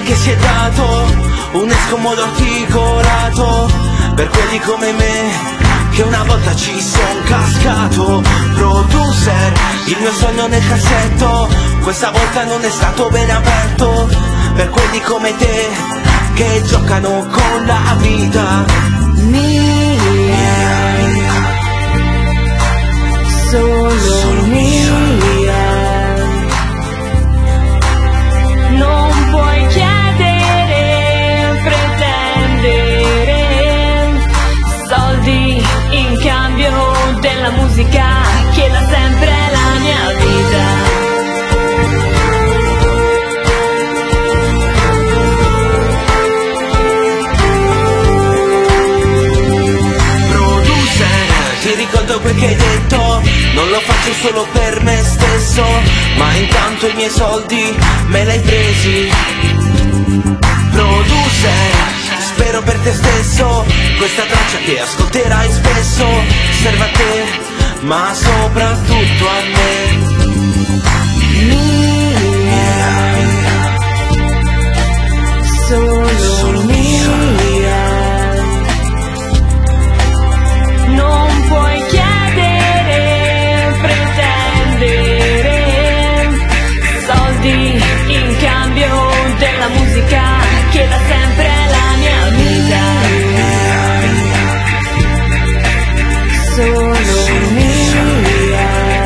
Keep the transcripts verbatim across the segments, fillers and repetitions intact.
che si è dato un scomodo articolato per quelli come me che una volta ci son cascato. Producer, il mio sogno nel cassetto questa volta non è stato ben aperto per quelli come te che giocano con la vita mia, solo, solo mia. Non puoi chiedere, pretendere soldi in cambio della musica che da sempre è la mia vita. Ti ricordo quel che hai detto, non lo faccio solo per me stesso, ma intanto i miei soldi me li hai presi. Producer, spero per te stesso, questa traccia che ascolterai spesso serve a te, ma soprattutto a me. Mia, solo, solo mia. Non puoi chiedere, pretendere soldi in cambio della musica che da sempre è la mia vita. Solo mia.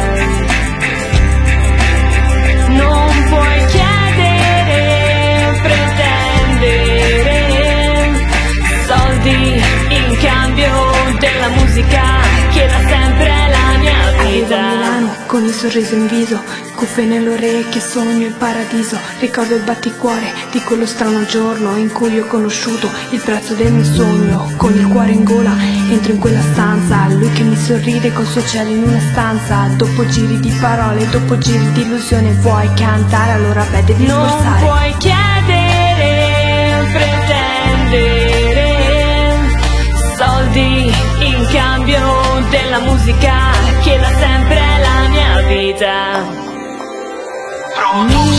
Non puoi chiedere, pretendere soldi in cambio della musica che da sempre è la mia vita. Arrivo a Milano con il sorriso in viso, cuffie nelle orecchie, sogno il paradiso. Ricordo il batticuore di quello strano giorno in cui ho conosciuto il prezzo del mio sogno. Con il cuore in gola entro in quella stanza, lui che mi sorride col suo cielo in una stanza. Dopo giri di parole, dopo giri di illusione, vuoi cantare allora beh devi sforzare. Non puoi chiedere, pretendere soldi in cambio della musica che da sempre è la mia vita. Producer.